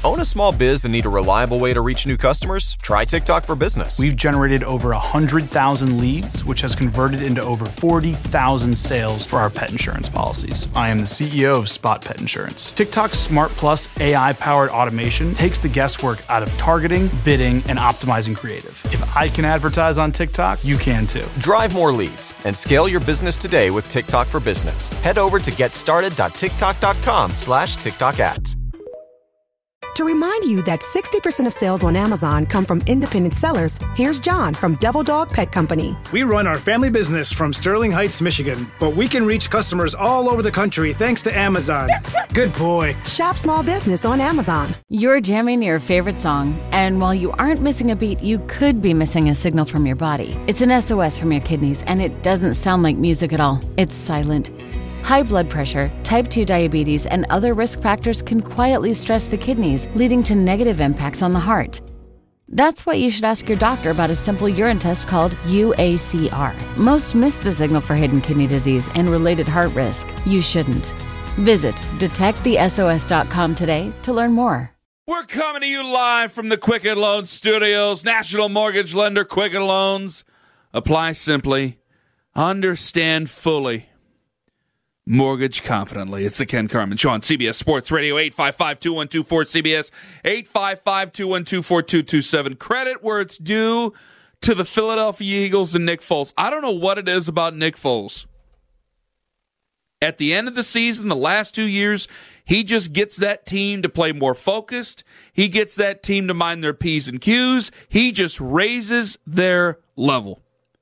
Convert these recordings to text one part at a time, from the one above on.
Own a small biz and need a reliable way to reach new customers? Try TikTok for Business. We've generated over 100,000 leads, which has converted into over 40,000 sales for our pet insurance policies. I am the CEO of Spot Pet Insurance. TikTok's Smart Plus AI-powered automation takes the guesswork out of targeting, bidding, and optimizing creative. If I can advertise on TikTok, you can too. Drive more leads and scale your business today with TikTok for Business. Head over to getstarted.tiktok.com/TikTok ads. To remind you that 60% of sales on Amazon come from independent sellers, here's John from Devil Dog Pet Company. We run our family business from Sterling Heights, Michigan, but we can reach customers all over the country thanks to Amazon. Good boy. Shop small business on Amazon. You're jamming your favorite song, and while you aren't missing a beat, you could be missing a signal from your body. It's an SOS from your kidneys, and it doesn't sound like music at all. It's silent. High blood pressure, type 2 diabetes, and other risk factors can quietly stress the kidneys, leading to negative impacts on the heart. That's why you should ask your doctor about a simple urine test called UACR. Most miss the signal for hidden kidney disease and related heart risk. You shouldn't. Visit detectthesos.com today to learn more. We're coming to you live from the Quicken Loans Studios. National mortgage lender Quicken Loans. Apply simply. Understand fully. Mortgage confidently. It's the Ken Carman Show on CBS Sports Radio, 855-212-4CBS, 855-212-4227. Credit where it's due to the Philadelphia Eagles and Nick Foles. I don't know what it is about Nick Foles. At the end of the season, the last 2 years, he just gets that team to play more focused. He gets that team to mind their P's and Q's. He just raises their level.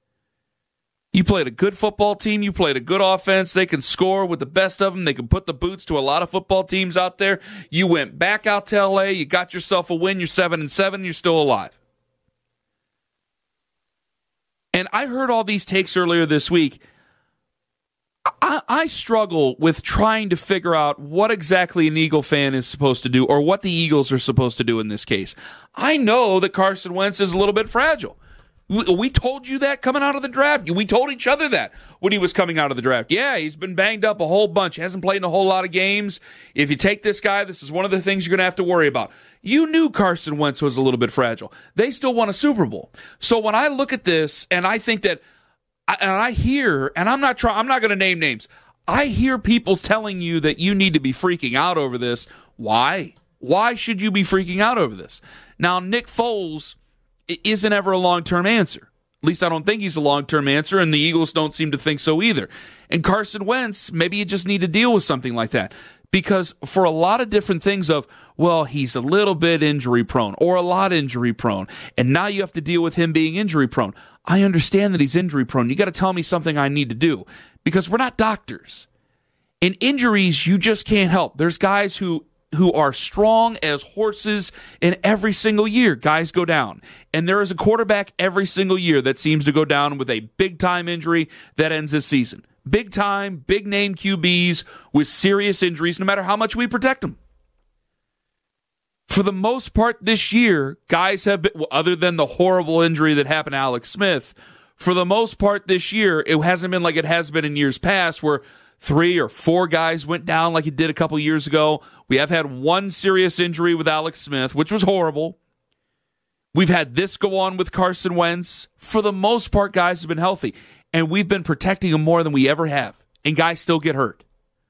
You played a good football team. You played a good offense. They can score with the best of them. They can put the boots to a lot of football teams out there. You went back out to L.A. You got yourself a win. You're 7-7. You're still alive. And I heard all these takes earlier this week. I struggle with trying to figure out what exactly an Eagle fan is supposed to do or what the Eagles are supposed to do in this case. I know that Carson Wentz is a little bit fragile. We told you that coming out of the draft. We told each other that when he was coming out of the draft. Yeah, he's been banged up a whole bunch. Hasn't played in a whole lot of games. If you take this guy, this is one of the things you're going to have to worry about. You knew Carson Wentz was a little bit fragile. They still won a Super Bowl. So when I look at this and I think that, and I hear, and I'm not going to name names. I hear people telling you that you need to be freaking out over this. Why? Why should you be freaking out over this? Now, Nick Foles isn't ever a long-term answer. At least I don't think he's a long-term answer, and the Eagles don't seem to think so either. And Carson Wentz, maybe you just need to deal with something like that. Because for a lot of different things of, well, he's a little bit injury-prone or a lot injury-prone, and now you have to deal with him being injury-prone. I understand that he's injury-prone. You got to tell me something I need to do because we're not doctors. In injuries, you just can't help. There's guys who are strong as horses, and every single year, guys go down. And there is a quarterback every single year that seems to go down with a big-time injury that ends this season. Big-time, big-name QBs with serious injuries, no matter how much we protect them. For the most part this year, guys have been, other than the horrible injury that happened to Alex Smith, for the most part this year, it hasn't been like it has been in years past where 3 or 4 guys went down like it did a couple years ago. We have had one serious injury with Alex Smith, which was horrible. We've had this go on with Carson Wentz. For the most part, guys have been healthy, and we've been protecting them more than we ever have, and guys still get hurt.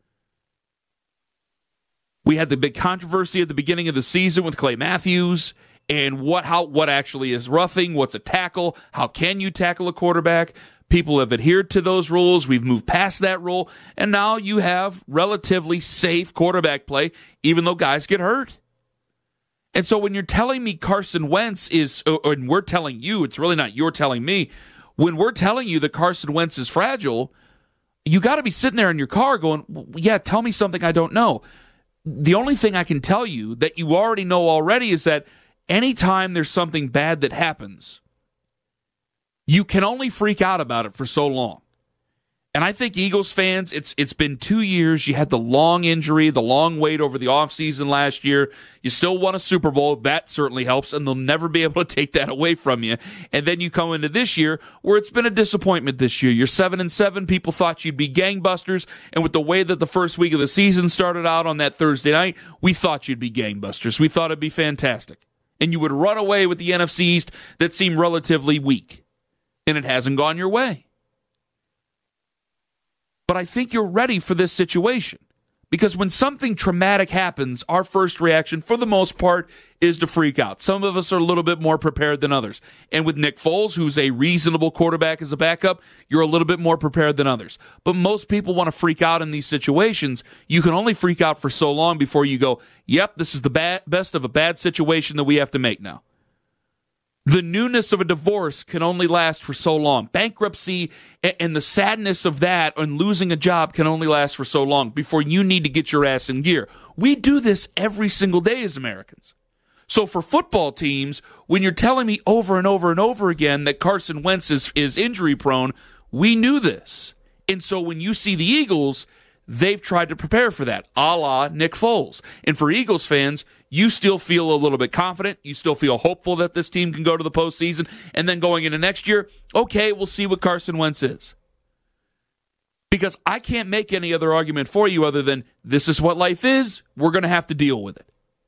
We had the big controversy at the beginning of the season with Clay Matthews and what actually is roughing, what's a tackle, how can you tackle a quarterback. People have adhered to those rules. We've moved past that rule. And now you have relatively safe quarterback play, even though guys get hurt. And so when you're telling me Carson Wentz is, and we're telling you, it's really not you're telling me, when we're telling you that Carson Wentz is fragile, you got to be sitting there in your car going, yeah, tell me something I don't know. The only thing I can tell you that you already know already is that anytime there's something bad that happens, you can only freak out about it for so long. And I think Eagles fans, it's been 2 years. You had the long injury, the long wait over the offseason last year. You still won a Super Bowl. That certainly helps, and they'll never be able to take that away from you. And then you come into this year where it's been a disappointment this year. You're 7-7. People thought you'd be gangbusters. And with the way that the first week of the season started out on that Thursday night, we thought you'd be gangbusters. We thought it'd be fantastic. And you would run away with the NFC East that seemed relatively weak. And it hasn't gone your way. But I think you're ready for this situation. Because when something traumatic happens, our first reaction, for the most part, is to freak out. Some of us are a little bit more prepared than others. And with Nick Foles, who's a reasonable quarterback as a backup, you're a little bit more prepared than others. But most people want to freak out in these situations. You can only freak out for so long before you go, yep, this is the best of a bad situation that we have to make now. The newness of a divorce can only last for so long. Bankruptcy and the sadness of that and losing a job can only last for so long before you need to get your ass in gear. We do this every single day as Americans. So for football teams, when you're telling me over and over and over again that Carson Wentz is injury prone, we knew this. And so when you see the Eagles, they've tried to prepare for that, a la Nick Foles. And for Eagles fans, you still feel a little bit confident. You still feel hopeful that this team can go to the postseason. And then going into next year, okay, we'll see what Carson Wentz is. Because I can't make any other argument for you other than this is what life is. We're going to have to deal with it.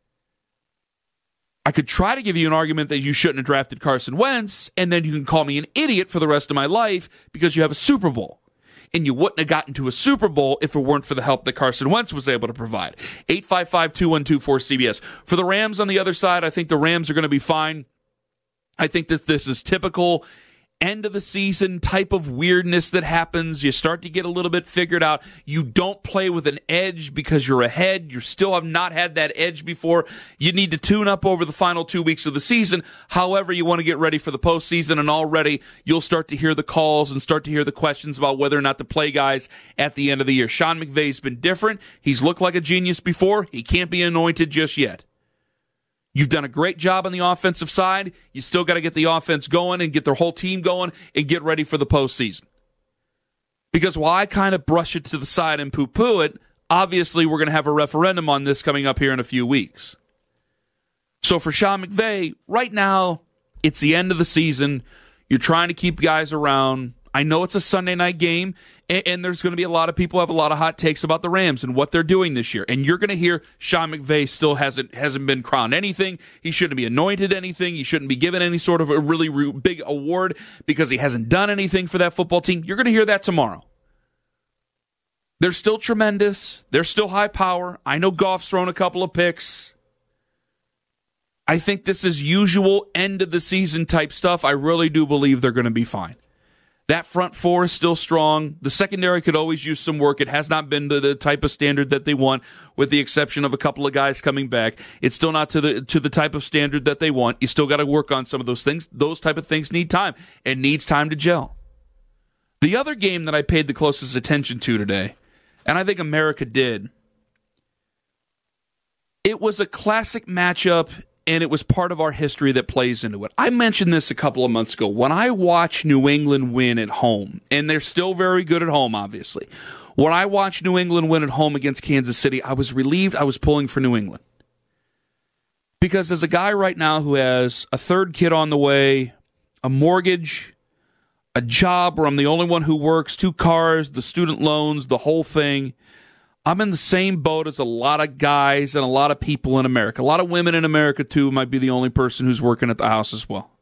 I could try to give you an argument that you shouldn't have drafted Carson Wentz, and then you can call me an idiot for the rest of my life because you have a Super Bowl. And you wouldn't have gotten to a Super Bowl if it weren't for the help that Carson Wentz was able to provide. 855-212-4CBS. For the Rams on the other side, I think the Rams are going to be fine. I think that this is typical end of the season type of weirdness that happens. You start to get a little bit figured out. You don't play with an edge because you're ahead. You still have not had that edge before. You need to tune up over the final 2 weeks of the season. However, you want to get ready for the postseason, and already you'll start to hear the calls and start to hear the questions about whether or not to play guys at the end of the year. Sean McVay's been different. He's looked like a genius before. He can't be anointed just yet. You've done a great job on the offensive side. You still got to get the offense going and get their whole team going and get ready for the postseason. Because while I kind of brush it to the side and poo-poo it, obviously we're going to have a referendum on this coming up here in a few weeks. So for Sean McVay, right now, it's the end of the season. You're trying to keep guys around. I know it's a Sunday night game, and there's going to be a lot of people who have a lot of hot takes about the Rams and what they're doing this year. And you're going to hear Sean McVay still hasn't been crowned anything. He shouldn't be anointed anything. He shouldn't be given any sort of a really big award because he hasn't done anything for that football team. You're going to hear that tomorrow. They're still tremendous. They're still high power. I know Goff's thrown a couple of picks. I think this is usual end of the season type stuff. I really do believe they're going to be fine. That front four is still strong. The secondary could always use some work. It has not been to the type of standard that they want, with the exception of a couple of guys coming back. It's still not to the type of standard that they want. You still got to work on some of those things. Those type of things need time. It needs time to gel. The other game that I paid the closest attention to today, and I think America did, it was a classic matchup, and it was part of our history that plays into it. I mentioned this a couple of months ago. When I watch New England win at home, and they're still very good at home, obviously. When I watched New England win at home against Kansas City, I was relieved I was pulling for New England. Because as a guy right now who has a third kid on the way, a mortgage, a job where I'm the only one who works, 2 cars, the student loans, the whole thing, I'm in the same boat as a lot of guys and a lot of people in America. A lot of women in America, too, might be the only person who's working at the house as well.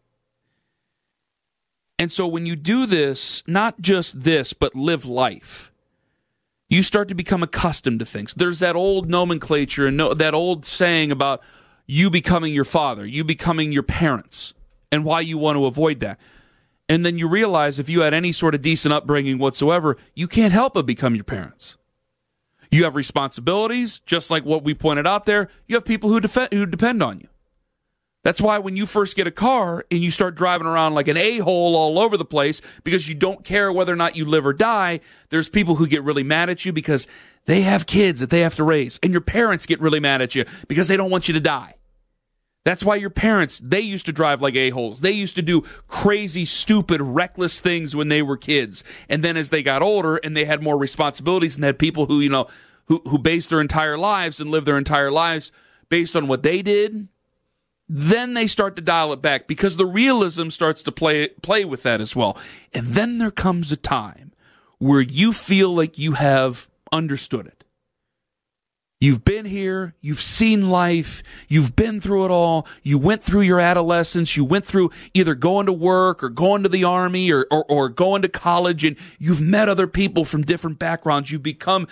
And so when you do this, not just this, but live life, you start to become accustomed to things. There's that old nomenclature and that old saying about you becoming your father, you becoming your parents, and why you want to avoid that. And then you realize if you had any sort of decent upbringing whatsoever, you can't help but become your parents. You have responsibilities, just like what we pointed out there. You have people who depend on you. That's why when you first get a car and you start driving around like an a-hole all over the place because you don't care whether or not you live or die, there's people who get really mad at you because they have kids that they have to raise. And your parents get really mad at you because they don't want you to die. That's why your parents, they used to drive like a-holes. They used to do crazy, stupid, reckless things when they were kids. And then as they got older and they had more responsibilities and had people who, who based their entire lives and lived their entire lives based on what they did, then they start to dial it back because the realism starts to play with that as well. And then there comes a time where you feel like you have understood it. You've been here, you've seen life, you've been through it all, you went through your adolescence, you went through either going to work or going to the army or going to college, and you've met other people from different backgrounds. You've become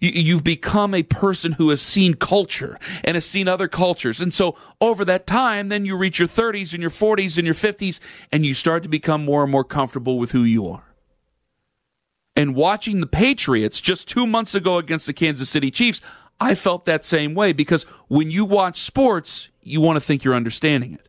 a person who has seen culture and has seen other cultures. And so over that time, then you reach your 30s and your 40s and your 50s, and you start to become more and more comfortable with who you are. And watching the Patriots just 2 months ago against the Kansas City Chiefs, I felt that same way because when you watch sports, you want to think you're understanding it.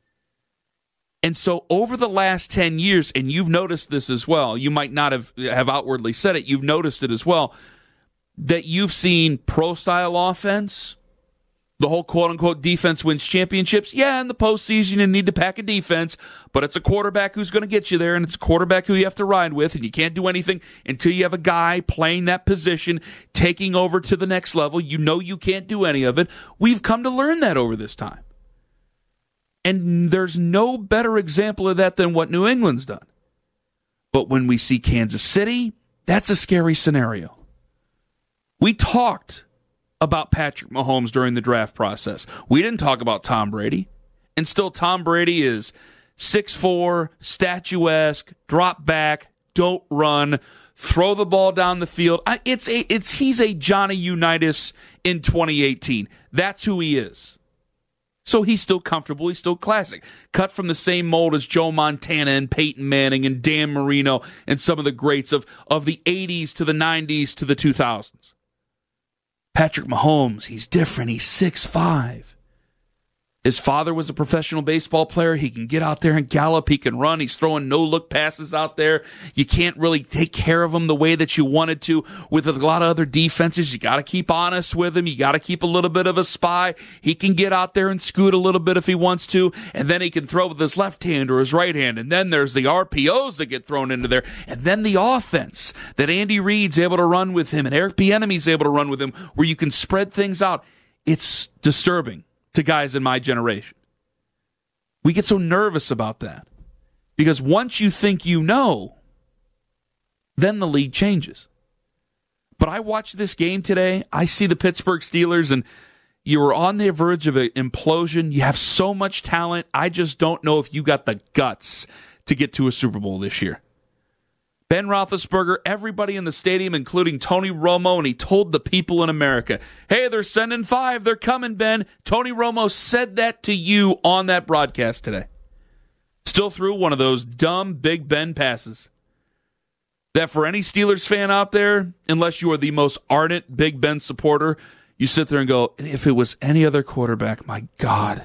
And so over the last 10 years, and you've noticed this as well, you might not have outwardly said it, you've noticed it as well, that you've seen pro-style offense, the whole quote-unquote defense wins championships. Yeah, in the postseason you need to pack a defense, but it's a quarterback who's going to get you there, and it's a quarterback who you have to ride with, and you can't do anything until you have a guy playing that position, taking over to the next level. You know you can't do any of it. We've come to learn that over this time. And there's no better example of that than what New England's done. But when we see Kansas City, that's a scary scenario. We talked about Patrick Mahomes during the draft process. We didn't talk about Tom Brady. And still Tom Brady is 6'4", statuesque, drop back, don't run, throw the ball down the field. He's a Johnny Unitas in 2018. That's who he is. So he's still comfortable. He's still classic. Cut from the same mold as Joe Montana and Peyton Manning and Dan Marino and some of the greats of the 80s to the 90s to the 2000s. Patrick Mahomes, he's different. He's 6'5". His father was a professional baseball player. He can get out there and gallop. He can run. He's throwing no-look passes out there. You can't really take care of him the way that you wanted to with a lot of other defenses. You got to keep honest with him. You got to keep a little bit of a spy. He can get out there and scoot a little bit if he wants to, and then he can throw with his left hand or his right hand. And then there's the RPOs that get thrown into there, and then the offense that Andy Reid's able to run with him and Eric Bieniemy's able to run with him where you can spread things out. It's disturbing to guys in my generation. We get so nervous about that because once you think you know, then the league changes. But I watched this game today. I see the Pittsburgh Steelers, and you were on the verge of an implosion. You have so much talent. I just don't know if you got the guts to get to a Super Bowl this year. Ben Roethlisberger, everybody in the stadium, including Tony Romo, and he told the people in America, hey, they're sending 5. They're coming, Ben. Tony Romo said that to you on that broadcast today. Still threw one of those dumb Big Ben passes. That for any Steelers fan out there, unless you are the most ardent Big Ben supporter, you sit there and go, if it was any other quarterback, my God.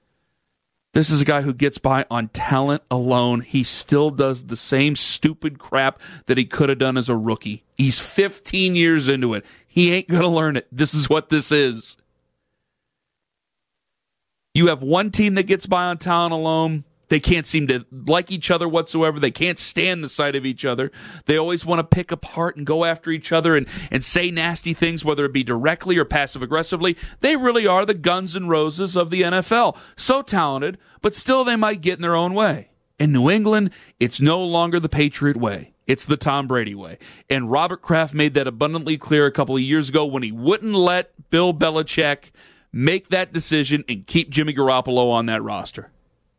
This is a guy who gets by on talent alone. He still does the same stupid crap that he could have done as a rookie. He's 15 years into it. He ain't going to learn it. This is what this is. You have one team that gets by on talent alone. They can't seem to like each other whatsoever. They can't stand the sight of each other. They always want to pick apart and go after each other and say nasty things, whether it be directly or passive-aggressively. They really are the Guns N' Roses of the NFL. So talented, but still they might get in their own way. In New England, it's no longer the Patriot way. It's the Tom Brady way. And Robert Kraft made that abundantly clear a couple of years ago when he wouldn't let Bill Belichick make that decision and keep Jimmy Garoppolo on that roster.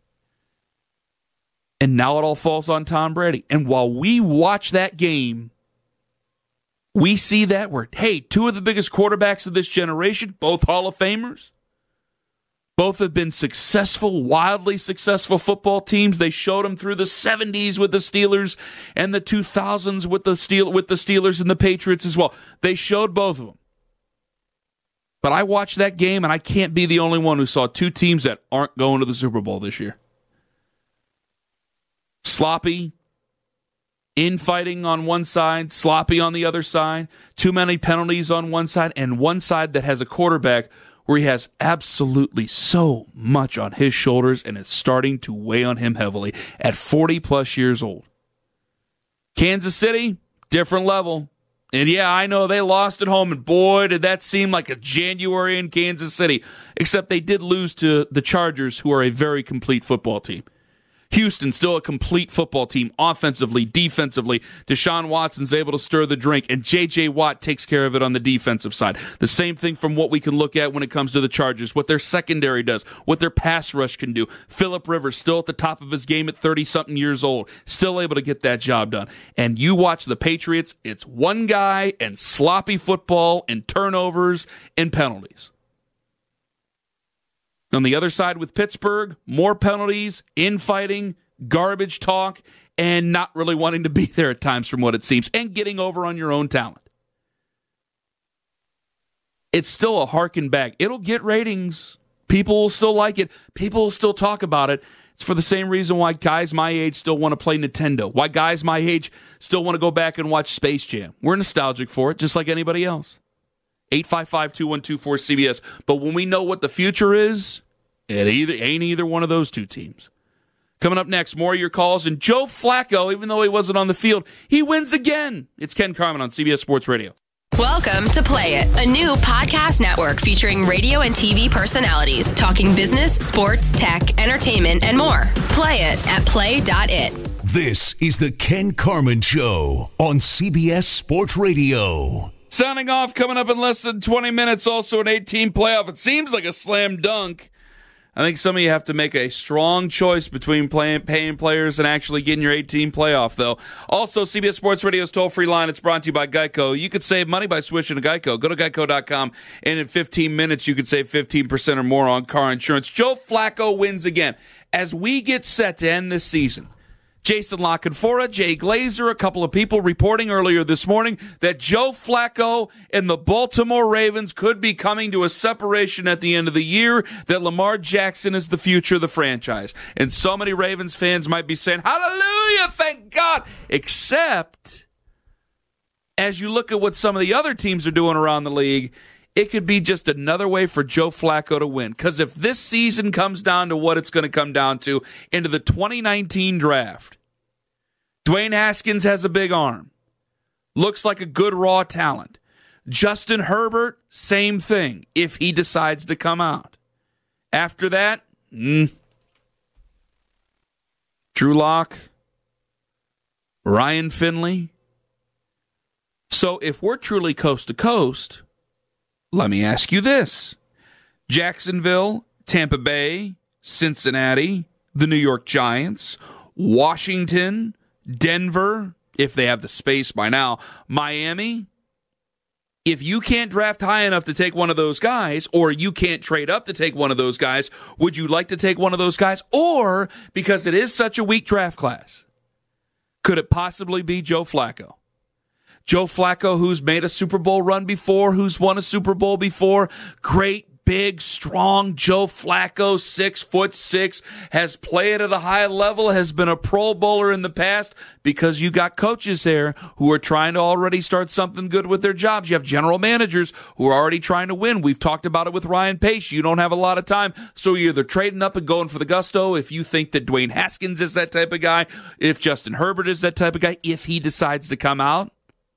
And now it all falls on Tom Brady. And while we watch that game, we see that where, hey, 2 of the biggest quarterbacks of this generation, both Hall of Famers, both have been successful, wildly successful football teams. They showed them through the 70s with the Steelers and the 2000s with the Steelers and the Patriots as well. They showed both of them. But I watched that game, and I can't be the only one who saw 2 teams that aren't going to the Super Bowl this year. Sloppy infighting on one side, sloppy on the other side, too many penalties on one side, and one side that has a quarterback where he has absolutely so much on his shoulders and it's starting to weigh on him heavily at 40-plus years old. Kansas City, different level. And yeah, I know they lost at home, and boy, did that seem like a January in Kansas City. Except they did lose to the Chargers, who are a very complete football team. Houston, still a complete football team, offensively, defensively. Deshaun Watson's able to stir the drink, and J.J. Watt takes care of it on the defensive side. The same thing from what we can look at when it comes to the Chargers, what their secondary does, what their pass rush can do. Phillip Rivers, still at the top of his game at 30-something years old, still able to get that job done. And you watch the Patriots, it's one guy and sloppy football and turnovers and penalties. On the other side with Pittsburgh, more penalties, infighting, garbage talk, and not really wanting to be there at times from what it seems, and getting over on your own talent. It's still a harken back. It'll get ratings. People will still like it. People will still talk about it. It's for the same reason why guys my age still want to play Nintendo, why guys my age still want to go back and watch Space Jam. We're nostalgic for it, just like anybody else. 855-2124-CBS. But when we know what the future is, it ain't either one of those two teams. Coming up next, more of your calls. And Joe Flacco, even though he wasn't on the field, he wins again. It's Ken Carman on CBS Sports Radio. Welcome to Play It, a new podcast network featuring radio and TV personalities talking business, sports, tech, entertainment, and more. Play it at play.it. This is the Ken Carman Show on CBS Sports Radio. Sounding off, coming up in less than 20 minutes, also an 8-team playoff. It seems like a slam dunk. I think some of you have to make a strong choice between paying players and actually getting your 8-team playoff, though. Also, CBS Sports Radio's toll-free line, it's brought to you by Geico. You could save money by switching to Geico. Go to geico.com, and in 15 minutes, you could save 15% or more on car insurance. Joe Flacco wins again. As we get set to end this season, Jason La Canfora, Jay Glazer, a couple of people reporting earlier this morning that Joe Flacco and the Baltimore Ravens could be coming to a separation at the end of the year, that Lamar Jackson is the future of the franchise. And so many Ravens fans might be saying, hallelujah, thank God. Except, as you look at what some of the other teams are doing around the league, it could be just another way for Joe Flacco to win. Because if this season comes down to what it's going to come down to into the 2019 draft, Dwayne Haskins has a big arm. Looks like a good raw talent. Justin Herbert, same thing, if he decides to come out. After that, Drew Lock, Ryan Finley. So if we're truly coast to coast, let me ask you this. Jacksonville, Tampa Bay, Cincinnati, the New York Giants, Washington, Denver, if they have the space by now, Miami. If you can't draft high enough to take one of those guys, or you can't trade up to take one of those guys, would you like to take one of those guys? Or, because it is such a weak draft class, could it possibly be Joe Flacco? Joe Flacco, who's made a Super Bowl run before, who's won a Super Bowl before. Great, big, strong Joe Flacco, 6'6", has played at a high level, has been a Pro Bowler in the past, because you got coaches there who are trying to already start something good with their jobs. You have general managers who are already trying to win. We've talked about it with Ryan Pace. You don't have a lot of time, so you're either trading up and going for the gusto if you think that Dwayne Haskins is that type of guy, if Justin Herbert is that type of guy, if he decides to come out.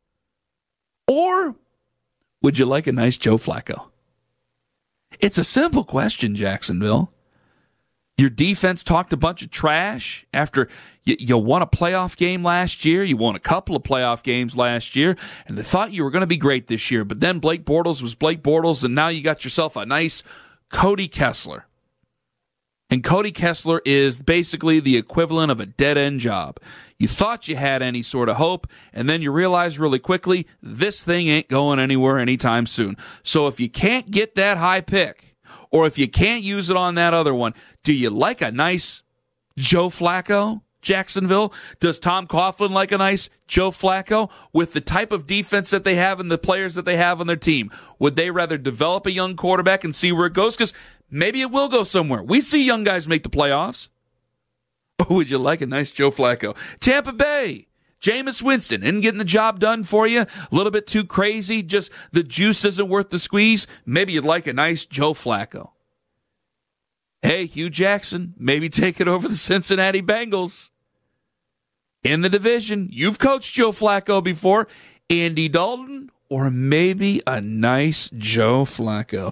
Or would you like a nice Joe Flacco? It's a simple question, Jacksonville. Your defense talked a bunch of trash after you won a playoff game last year. You won a couple of playoff games last year, and they thought you were going to be great this year. But then Blake Bortles was Blake Bortles, and now you got yourself a nice Cody Kessler. And Cody Kessler is basically the equivalent of a dead-end job. You thought you had any sort of hope, and then you realize really quickly, this thing ain't going anywhere anytime soon. So if you can't get that high pick, or if you can't use it on that other one, do you like a nice Joe Flacco, Jacksonville? Does Tom Coughlin like a nice Joe Flacco? With the type of defense that they have and the players that they have on their team, would they rather develop a young quarterback and see where it goes? Because maybe it will go somewhere. We see young guys make the playoffs. Or would you like a nice Joe Flacco? Tampa Bay, Jameis Winston isn't getting the job done for you. A little bit too crazy. Just the juice isn't worth the squeeze. Maybe you'd like a nice Joe Flacco. Hey, Hugh Jackson, maybe take it over the Cincinnati Bengals. In the division, you've coached Joe Flacco before. Andy Dalton, or maybe a nice Joe Flacco.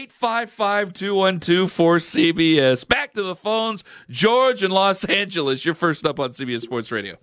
855-212-4CBS. Back to the phones. George in Los Angeles, you're first up on CBS Sports Radio.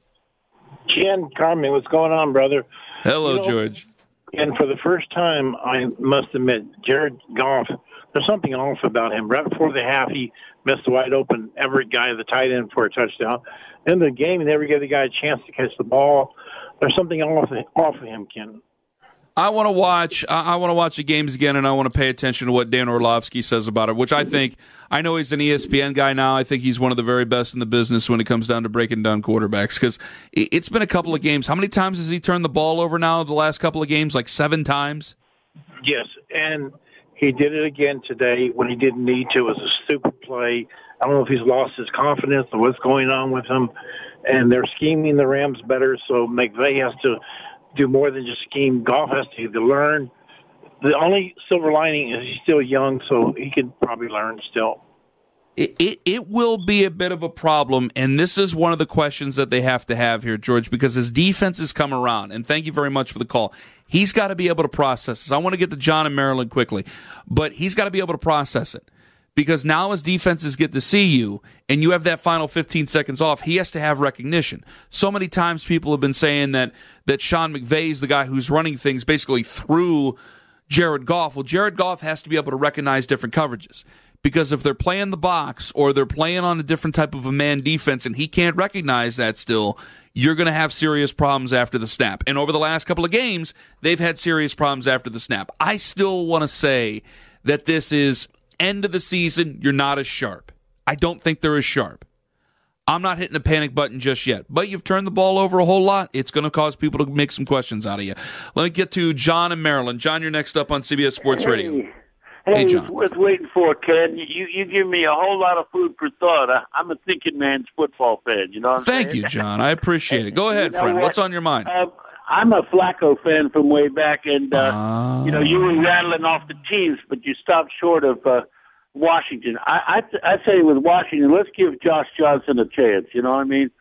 Ken Carmen, what's going on, brother? Hello, George. And for the first time, I must admit, Jared Goff, there's something off about him. Right before the half, he missed a wide open Everett guy, the tight end, for a touchdown. In the game, he never gave the guy a chance to catch the ball. There's something off of him, Ken. I want to watch the games again, and I want to pay attention to what Dan Orlovsky says about it, which I know he's an ESPN guy now. I think he's one of the very best in the business when it comes down to breaking down quarterbacks, because it's been a couple of games. How many times has he turned the ball over now the last couple of games? Like 7 times? Yes, and he did it again today when he didn't need to. It was a stupid play. I don't know if he's lost his confidence or what's going on with him, and they're scheming the Rams better, so McVay has to do more than just scheme. Goff has to learn. The only silver lining is he's still young, so he can probably learn still. It will be a bit of a problem, and this is one of the questions that they have to have here, George, because his defense has come around, and thank you very much for the call. He's got to be able to process this. I want to get to John in Maryland quickly, but he's got to be able to process it. Because now as defenses get to see you and you have that final 15 seconds off, he has to have recognition. So many times people have been saying that Sean McVay is the guy who's running things basically through Jared Goff. Well, Jared Goff has to be able to recognize different coverages. Because if they're playing the box or they're playing on a different type of a man defense and he can't recognize that still, you're going to have serious problems after the snap. And over the last couple of games, they've had serious problems after the snap. I still want to say that this is end of the season, you're not as sharp. I don't think they're as sharp. I'm not hitting the panic button just yet, but you've turned the ball over a whole lot. It's going to cause people to make some questions out of you. Let me get to John in Maryland. John, you're next up on CBS Sports Radio. Hey, John. it's worth waiting for, Ken. You give me a whole lot of food for thought. I'm a thinking man's football fan. You know what I'm saying? Thank you, John. I appreciate it. Go ahead, friend. What's on your mind? I'm a Flacco fan from way back, and you were rattling off the teams, but you stopped short of Washington. I say with Washington, let's give Josh Johnson a chance. You know what I mean?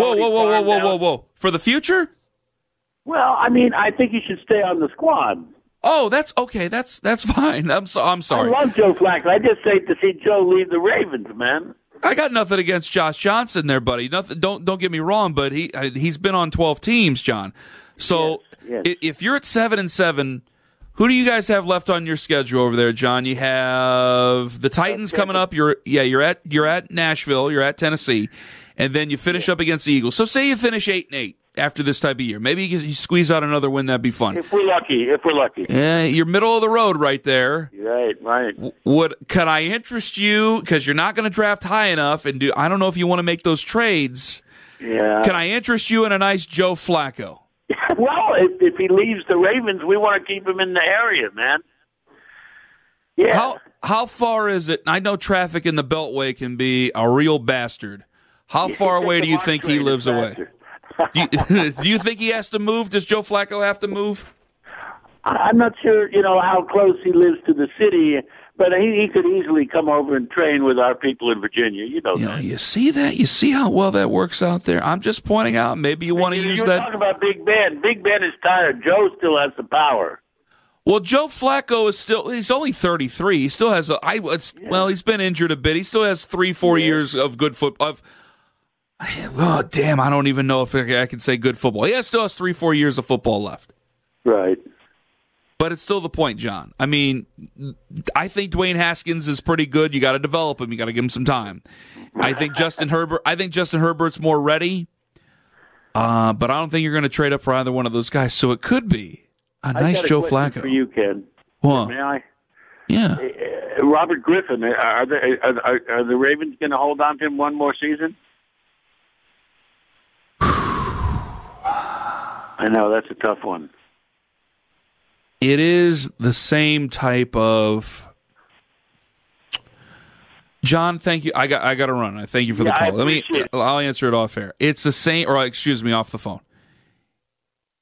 Whoa. For the future? Well, I mean, I think he should stay on the squad. Oh, that's okay. That's fine. I'm sorry. I love Joe Flacco. I just hate to see Joe leave the Ravens, man. I got nothing against Josh Johnson there, buddy. Nothing. Don't get me wrong, but he's been on 12 teams, John. So yes. If you're at 7-7, who do you guys have left on your schedule over there, John? You have the Titans coming up. You're at Nashville. You're at Tennessee, and then you finish up against the Eagles. So say you finish 8-8 after this type of year. Maybe you squeeze out another win. That'd be fun. If we're lucky. Yeah, you're middle of the road right there. Right. Could I interest you, because you're not going to draft high enough, and I don't know if you want to make those trades. Yeah. Can I interest you in a nice Joe Flacco? Well, if he leaves the Ravens, we want to keep him in the area, man. Yeah. How far is it? I know traffic in the Beltway can be a real bastard. How far away do you think he lives away? Do you think he has to move? Does Joe Flacco have to move? I'm not sure, how close he lives to the city, but he could easily come over and train with our people in Virginia. You see that? You see how well that works out there? I'm just pointing out, maybe you want to use that. You're talking about Big Ben. Big Ben is tired. Joe still has the power. Well, Joe Flacco he's only 33. He still has he's been injured a bit. He still has 3-4 years of good football. Oh, damn, I don't even know if I can say good football. He still has 3-4 years of football left. Right. But it's still the point, John. I mean, I think Dwayne Haskins is pretty good. You got to develop him. You got to give him some time. I think Justin Herbert's more ready. But I don't think you're going to trade up for either one of those guys. So it could be a nice Joe Flacco. For you, Ken. What? May I? Yeah. Robert Griffin. Are the Ravens going to hold on to him one more season? I know, that's a tough one. It is the same type of... John, thank you. I got to run. I thank you for the call. I'll answer it off air. It's the same, off the phone.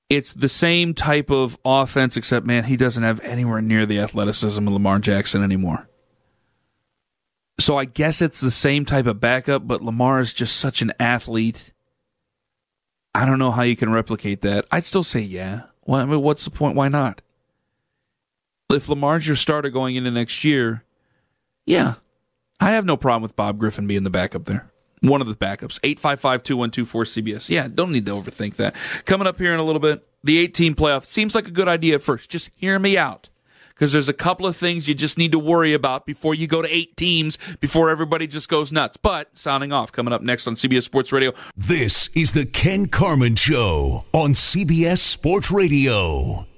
it's the same type of offense, except, man, he doesn't have anywhere near the athleticism of Lamar Jackson anymore. So I guess it's the same type of backup, but Lamar is just such an athlete. I don't know how you can replicate that. I'd still say yeah. Well, I mean, what's the point? Why not? If Lamar's your starter going into next year, yeah, I have no problem with Bob Griffin being the backup there. One of the backups. 855-2124-CBS. Yeah, don't need to overthink that. Coming up here in a little bit, the 8-team playoff seems like a good idea at first. Just hear me out. Because there's a couple of things you just need to worry about before you go to 8 teams, before everybody just goes nuts. But sounding off, coming up next on CBS Sports Radio. This is the Ken Carman Show on CBS Sports Radio.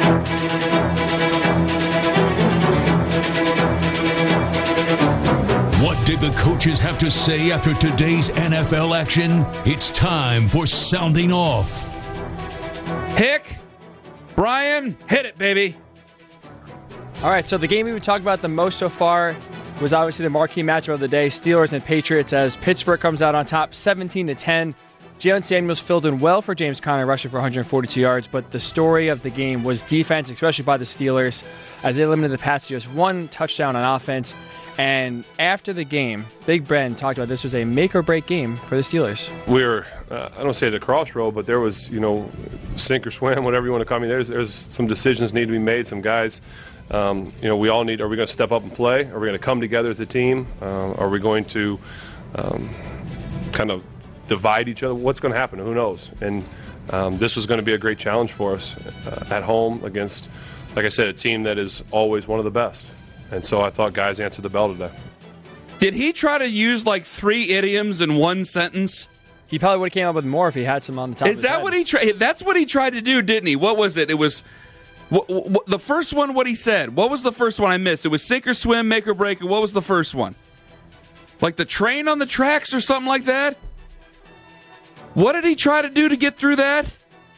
What did the coaches have to say after today's NFL action? It's time for Sounding Off. Hick, Brian, hit it, baby. All right, so the game we've been talking about the most so far was obviously the marquee matchup of the day, Steelers and Patriots, as Pittsburgh comes out on top 17-10. Jalen Samuels filled in well for James Conner, rushing for 142 yards, but the story of the game was defense, especially by the Steelers, as they limited the pass to just 1 touchdown on offense. And after the game, Big Ben talked about this was a make-or-break game for the Steelers. We were, I don't say at a crossroad, but there was, sink or swim, whatever you want to call me. There's some decisions need to be made, some guys. We all need, are we going to step up and play? Are we going to come together as a team? Are we going to kind of divide each other? What's going to happen? Who knows? And this is going to be a great challenge for us at home against, like I said, a team that is always one of the best. And so I thought guys answered the bell today. Did he try to use like 3 idioms in one sentence? He probably would have came up with more if he had some on the top of his head. Is that what he tried? That's what he tried to do, didn't he? What was it? It was... the first one, what he said. What was the first one I missed? It was sink or swim, make or break. And what was the first one? Like the train on the tracks or something like that? What did he try to do to get through that?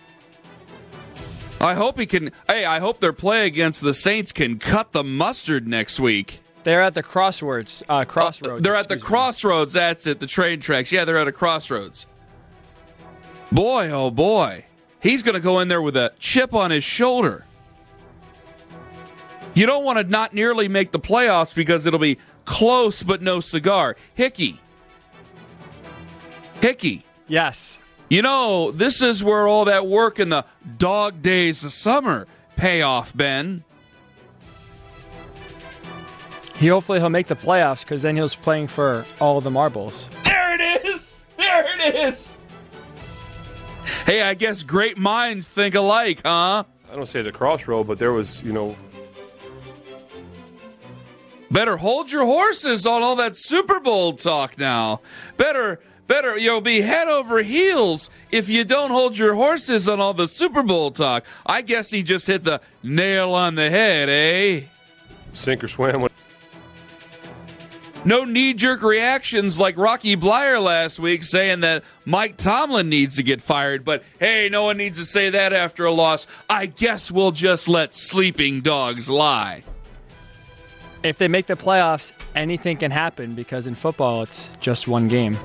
I hope he can. Hey, I hope their play against the Saints can cut the mustard next week. They're at the crossroads. They're at the crossroads. That's it. The train tracks. Yeah, they're at a crossroads. Boy, oh boy. He's going to go in there with a chip on his shoulder. You don't want to not nearly make the playoffs because it'll be close but no cigar. Hickey. Yes. This is where all that work in the dog days of summer pay off, Ben. Hopefully he'll make the playoffs because then he'll be playing for all the marbles. There it is. Hey, I guess great minds think alike, huh? I don't say at a crossroad, but there was, Better hold your horses on all that Super Bowl talk now. Better, be head over heels if you don't hold your horses on all the Super Bowl talk. I guess he just hit the nail on the head, eh? Sink or swim. No knee-jerk reactions like Rocky Bleier last week saying that Mike Tomlin needs to get fired. But, hey, no one needs to say that after a loss. I guess we'll just let sleeping dogs lie. If they make the playoffs, anything can happen because in football, it's just one game.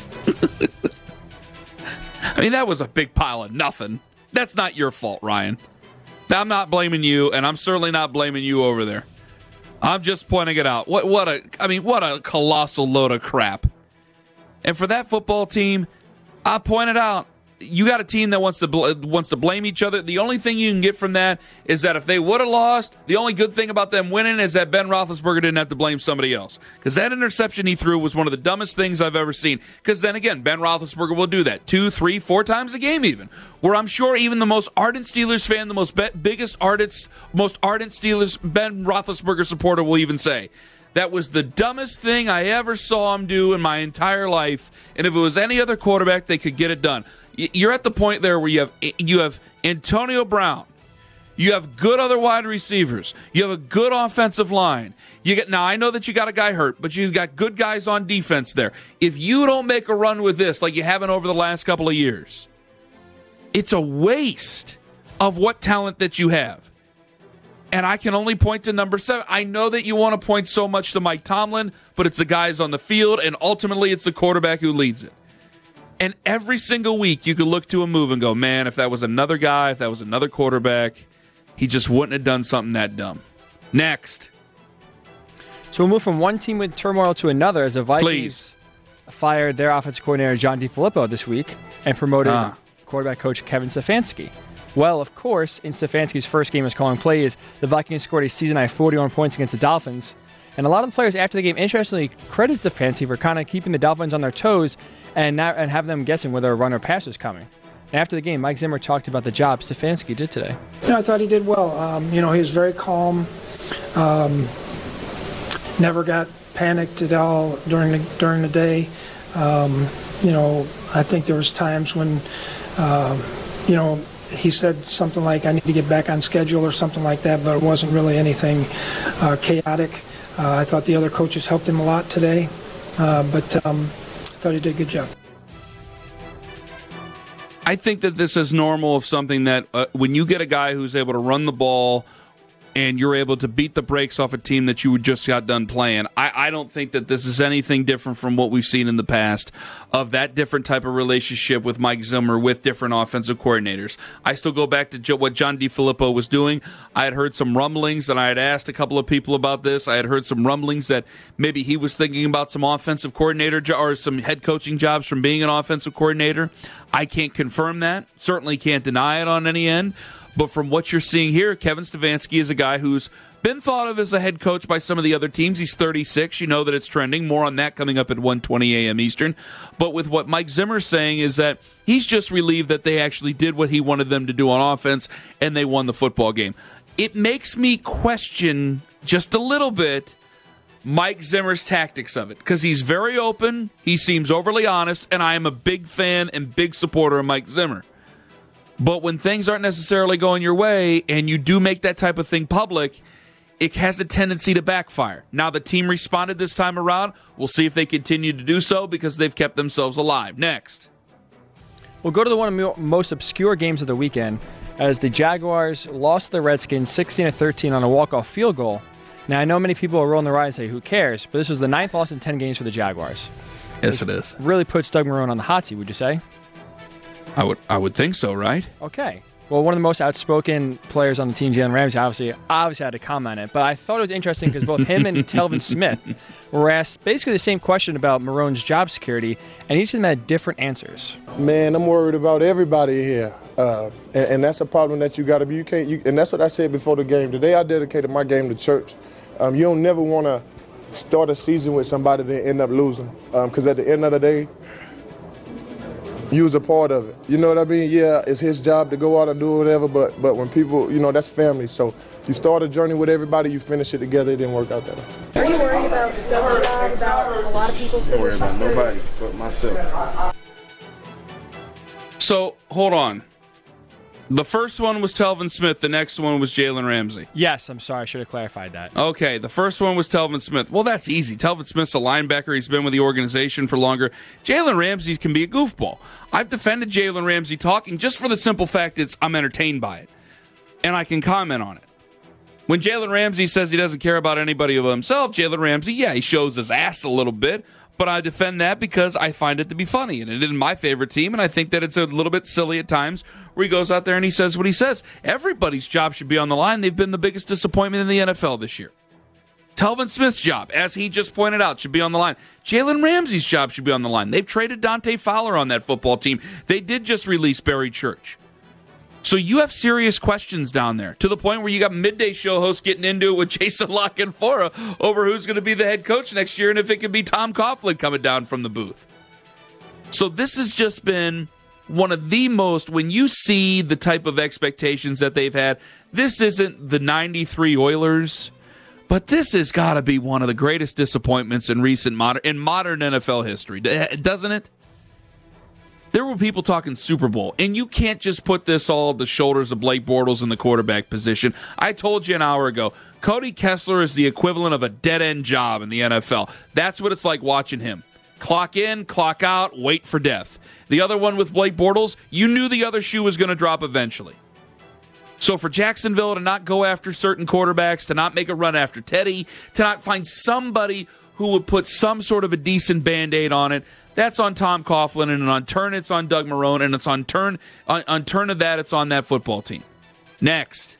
I mean, that was a big pile of nothing. That's not your fault, Ryan. I'm not blaming you, and I'm certainly not blaming you over there. I'm just pointing it out. What a colossal load of crap. And for that football team, I pointed out, you got a team that wants to blame each other. The only thing you can get from that is that if they would have lost, the only good thing about them winning is that Ben Roethlisberger didn't have to blame somebody else. Because that interception he threw was one of the dumbest things I've ever seen. Because then again, Ben Roethlisberger will do that 2, 3, 4 times a game even. Where I'm sure even the most ardent Steelers fan, the most ardent Steelers Ben Roethlisberger supporter will even say, that was the dumbest thing I ever saw him do in my entire life. And if it was any other quarterback, they could get it done. You're at the point there where you have Antonio Brown. You have good other wide receivers. You have a good offensive line. Now, I know that you got a guy hurt, but you've got good guys on defense there. If you don't make a run with this like you haven't over the last couple of years, it's a waste of what talent that you have. And I can only point to number 7. I know that you want to point so much to Mike Tomlin, but it's the guys on the field, and ultimately it's the quarterback who leads it. And every single week you could look to a move and go, man, if that was another guy, if that was another quarterback, he just wouldn't have done something that dumb. Next. So we'll move from one team with turmoil to another as the Vikings fired their offensive coordinator John DeFilippo this week and promoted quarterback coach Kevin Stefanski. Well, of course, in Stefanski's first game as calling plays, the Vikings scored a season-high 41 points against the Dolphins. And a lot of the players after the game, interestingly, credit Stefanski for kind of keeping the Dolphins on their toes and having them guessing whether a run or pass was coming. And after the game, Mike Zimmer talked about the job Stefanski did today. I thought he did well. He was very calm. Never got panicked at all during the day. I think there was times when, he said something like, I need to get back on schedule or something like that, but it wasn't really anything chaotic. I thought the other coaches helped him a lot today, but I thought he did a good job. I think that this is normal of something that when you get a guy who's able to run the ball and you're able to beat the brakes off a team that you just got done playing, I don't think that this is anything different from what we've seen in the past of that different type of relationship with Mike Zimmer with different offensive coordinators. I still go back to what John DeFilippo was doing. I had heard some rumblings, and I had asked a couple of people about this. I had heard some rumblings that maybe he was thinking about some offensive coordinator or some head coaching jobs from being an offensive coordinator. I can't confirm that. Certainly can't deny it on any end. But from what you're seeing here, Kevin Stefanski is a guy who's been thought of as a head coach by some of the other teams. He's 36. You know that it's trending. More on that coming up at 1:20 a.m. Eastern. But with what Mike Zimmer's saying is that he's just relieved that they actually did what he wanted them to do on offense, and they won the football game. It makes me question just a little bit Mike Zimmer's tactics of it, because he's very open, he seems overly honest, and I am a big fan and big supporter of Mike Zimmer. But when things aren't necessarily going your way and you do make that type of thing public, it has a tendency to backfire. Now the team responded this time around. We'll see if they continue to do so because they've kept themselves alive. Next. We'll go to the one of the most obscure games of the weekend as the Jaguars lost to the Redskins 16-13 on a walk-off field goal. Now, I know many people are rolling their eyes and say, who cares? But this was the 9th loss in 10 games for the Jaguars. Yes, it is. Really puts Doug Marrone on the hot seat, would you say? I would think so, right? Okay. Well, one of the most outspoken players on the team, Jalen Ramsey, obviously had to comment on it. But I thought it was interesting because both him and Telvin Smith were asked basically the same question about Marrone's job security, and each of them had different answers. Man, I'm worried about everybody here. And that's a problem that you got to be. And that's what I said before the game. Today I dedicated my game to church. You don't never want to start a season with somebody that end up losing. Because at the end of the day, you was a part of it. You know what I mean? Yeah, it's his job to go out and do whatever, but when people, that's family. So you start a journey with everybody, you finish it together. It didn't work out that way. Are you worried about a lot of people's positions? Don't worry about nobody but myself. So, hold on. The first one was Telvin Smith. The next one was Jalen Ramsey. Yes, I'm sorry. I should have clarified that. Okay, the first one was Telvin Smith. Well, that's easy. Telvin Smith's a linebacker. He's been with the organization for longer. Jalen Ramsey can be a goofball. I've defended Jalen Ramsey talking just for the simple fact I'm entertained by it. And I can comment on it. When Jalen Ramsey says he doesn't care about anybody but himself, Jalen Ramsey, he shows his ass a little bit. But I defend that because I find it to be funny. And it isn't my favorite team, and I think that it's a little bit silly at times where he goes out there and he says what he says. Everybody's job should be on the line. They've been the biggest disappointment in the NFL this year. Telvin Smith's job, as he just pointed out, should be on the line. Jalen Ramsey's job should be on the line. They've traded Dante Fowler on that football team. They did just release Barry Church. So you have serious questions down there, to the point where you got midday show hosts getting into it with Jason Lockenfora over who's going to be the head coach next year and if it could be Tom Coughlin coming down from the booth. So this has just been one of the most, when you see the type of expectations that they've had, this isn't the 93 Oilers, but this has got to be one of the greatest disappointments in modern NFL history, doesn't it? There were people talking Super Bowl, and you can't just put this all on the shoulders of Blake Bortles in the quarterback position. I told you an hour ago, Cody Kessler is the equivalent of a dead-end job in the NFL. That's what it's like watching him. Clock in, clock out, wait for death. The other one with Blake Bortles, you knew the other shoe was going to drop eventually. So for Jacksonville to not go after certain quarterbacks, to not make a run after Teddy, to not find somebody who would put some sort of a decent Band-Aid on it. That's on Tom Coughlin, and on turn it's on Doug Marrone, and it's on turn of that it's on that football team. Next.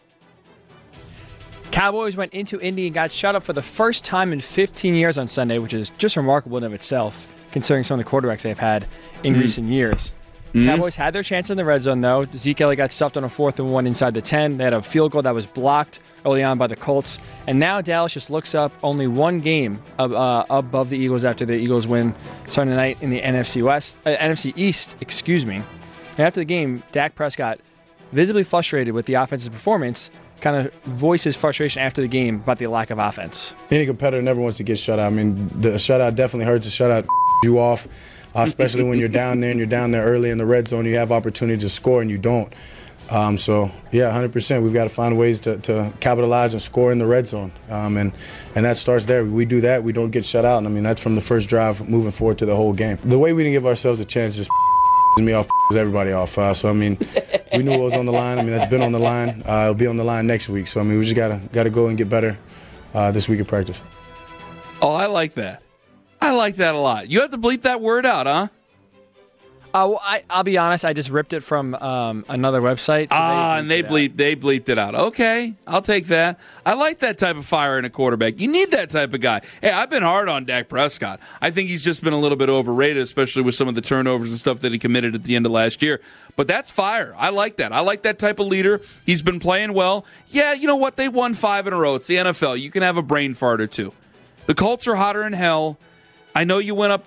Cowboys went into Indy and got shut up for the first time in 15 years on Sunday, which is just remarkable in of itself, considering some of the quarterbacks they've had in recent years. Cowboys had their chance in the red zone, though. Zeke Elliott got stuffed on a 4th and 1 inside the 10. They had a field goal that was blocked early on by the Colts. And now Dallas just looks up only one game above the Eagles after the Eagles win Sunday night in the NFC East. And after the game, Dak Prescott, visibly frustrated with the offensive performance, kind of voices frustration after the game about the lack of offense. Any competitor never wants to get shut out. I mean, the shutout definitely hurts. The shutout you off. Especially when you're down there and you're down there early in the red zone, you have opportunity to score and you don't. 100%. We've got to find ways to capitalize and score in the red zone, and that starts there. We do that, we don't get shut out. And I mean, that's from the first drive moving forward to the whole game. The way we didn't give ourselves a chance just me off, everybody off. We knew it was on the line. I mean, that's been on the line. It'll be on the line next week. So I mean, we just gotta go and get better this week in practice. Oh, I like that. I like that a lot. You have to bleep that word out, huh? I'll be honest. I just ripped it from another website. So they bleeped it out. Okay, I'll take that. I like that type of fire in a quarterback. You need that type of guy. Hey, I've been hard on Dak Prescott. I think he's just been a little bit overrated, especially with some of the turnovers and stuff that he committed at the end of last year. But that's fire. I like that. I like that type of leader. He's been playing well. Yeah, you know what? They won 5 in a row. It's the NFL. You can have a brain fart or two. The Colts are hotter than hell. I know you went up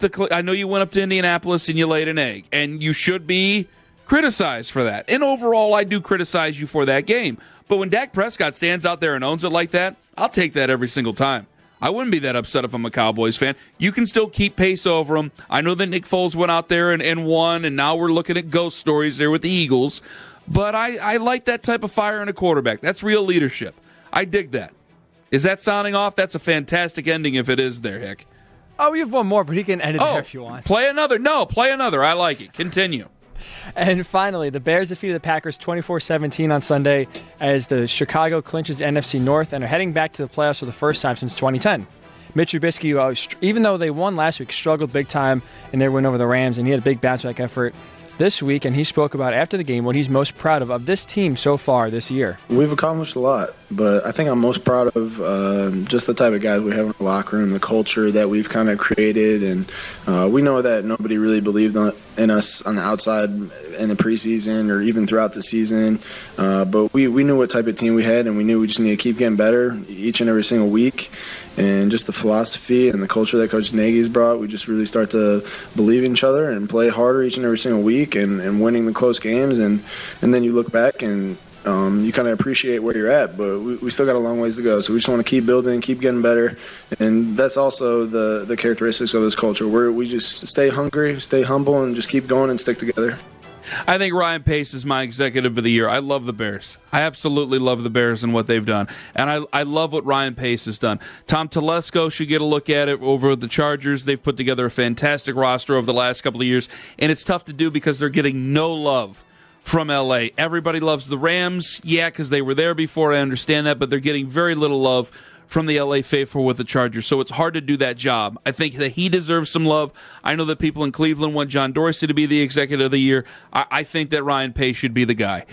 to Indianapolis and you laid an egg, and you should be criticized for that. And overall, I do criticize you for that game. But when Dak Prescott stands out there and owns it like that, I'll take that every single time. I wouldn't be that upset if I'm a Cowboys fan. You can still keep pace over them. I know that Nick Foles went out there and won, and now we're looking at ghost stories there with the Eagles. But I like that type of fire in a quarterback. That's real leadership. I dig that. Is that sounding off? That's a fantastic ending if it is there, Hick. Oh, we have one more, but he can end it there if you want. Play another. No, play another. I like it. Continue. And finally, the Bears defeated the Packers 24-17 on Sunday as the Chicago clinches the NFC North and are heading back to the playoffs for the first time since 2010. Mitch Trubisky, even though they won last week, struggled big time in their win over the Rams, and he had a big bounce-back effort this week, and he spoke about after the game what he's most proud of this team so far this year. We've accomplished a lot, but I think I'm most proud of just the type of guys we have in the locker room, the culture that we've kind of created, and we know that nobody really believed in us on the outside in the preseason or even throughout the season, but we knew what type of team we had, and we knew we just needed to keep getting better each and every single week. And just the philosophy and the culture that Coach Nagy's brought, we just really start to believe in each other and play harder each and every single week and winning the close games. And then you look back and you kind of appreciate where you're at, but we still got a long ways to go. So we just want to keep building, keep getting better. And that's also the characteristics of this culture, where we just stay hungry, stay humble, and just keep going and stick together. I think Ryan Pace is my executive of the year. I love the Bears. I absolutely love the Bears and what they've done. And I love what Ryan Pace has done. Tom Telesco should get a look at it over at the Chargers. They've put together a fantastic roster over the last couple of years. And it's tough to do because they're getting no love from L.A. Everybody loves the Rams. Yeah, because they were there before. I understand that. But they're getting very little love from the L.A. faithful with the Chargers. So it's hard to do that job. I think that he deserves some love. I know that people in Cleveland want John Dorsey to be the executive of the year. I think that Ryan Pace should be the guy.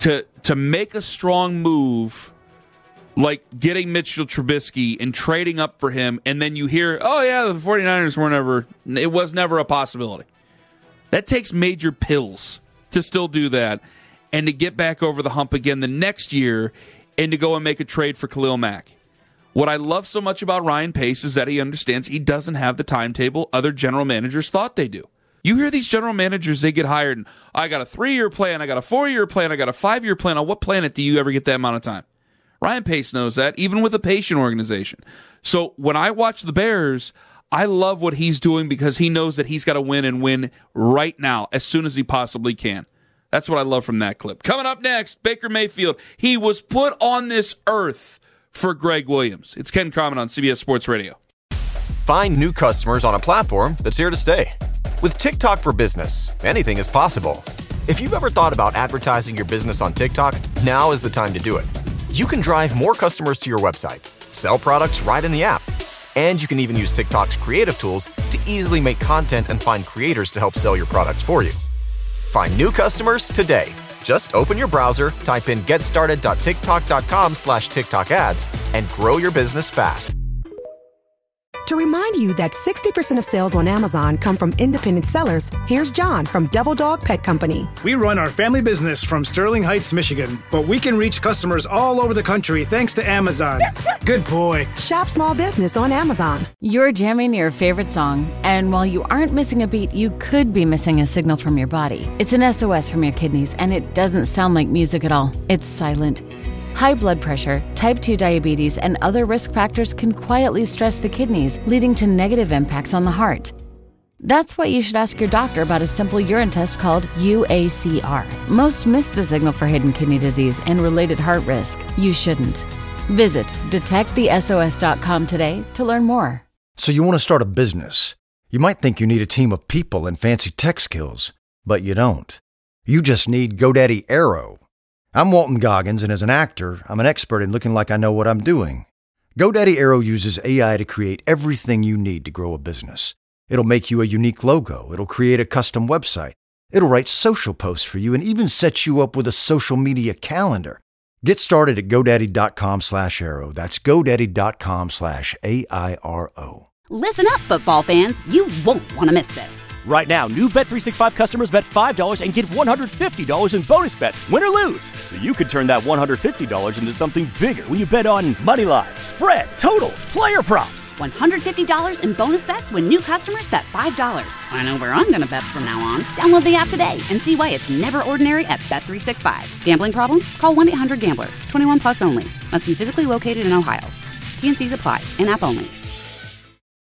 To make a strong move like getting Mitchell Trubisky and trading up for him, and then you hear, oh yeah, the 49ers it was never a possibility. That takes major pills to still do that and to get back over the hump again the next year and to go and make a trade for Khalil Mack. What I love so much about Ryan Pace is that he understands he doesn't have the timetable other general managers thought they do. You hear these general managers, they get hired, and I got a 3-year plan, I got a 4-year plan, I got a 5-year plan. On what planet do you ever get that amount of time? Ryan Pace knows that, even with a patient organization. So when I watch the Bears, I love what he's doing because he knows that he's got to win and win right now, as soon as he possibly can. That's what I love from that clip. Coming up next, Baker Mayfield. He was put on this earth for Greg Williams. It's Ken Carman on CBS Sports Radio. Find new customers on a platform that's here to stay. With TikTok for Business, anything is possible. If you've ever thought about advertising your business on TikTok, now is the time to do it. You can drive more customers to your website, sell products right in the app, And you can even use TikTok's creative tools to easily make content and find creators to help sell your products for you. Find new customers today. Just open your browser, type in getstarted.tiktok.com/TikTok ads, and grow your business fast. To remind you that 60% of sales on Amazon come from independent sellers, here's John from Devil Dog Pet Company. We run our family business from Sterling Heights, Michigan, but we can reach customers all over the country thanks to Amazon. Good boy. Shop small business on Amazon. You're jamming your favorite song, and while you aren't missing a beat, you could be missing a signal from your body. It's an SOS from your kidneys, and it doesn't sound like music at all. It's silent. High blood pressure, type 2 diabetes, and other risk factors can quietly stress the kidneys, leading to negative impacts on the heart. That's why you should ask your doctor about a simple urine test called UACR. Most miss the signal for hidden kidney disease and related heart risk. You shouldn't. Visit detectthesos.com today to learn more. So you want to start a business. You might think you need a team of people and fancy tech skills, but you don't. You just need GoDaddy Aero. I'm Walton Goggins, and as an actor, I'm an expert in looking like I know what I'm doing. GoDaddy Aero uses AI to create everything you need to grow a business. It'll make you a unique logo. It'll create a custom website. It'll write social posts for you and even set you up with a social media calendar. Get started at GoDaddy.com/Aero. That's GoDaddy.com/AIRO. Listen up, football fans. You won't want to miss this. Right now, new Bet365 customers bet $5 and get $150 in bonus bets, win or lose. So you could turn that $150 into something bigger when you bet on money line, spread, totals, player props. $150 in bonus bets when new customers bet $5. I know where I'm going to bet from now on. Download the app today and see why it's never ordinary at Bet365. Gambling problem? Call 1-800-GAMBLER. 21 plus only. Must be physically located in Ohio. T&Cs apply. In-app only.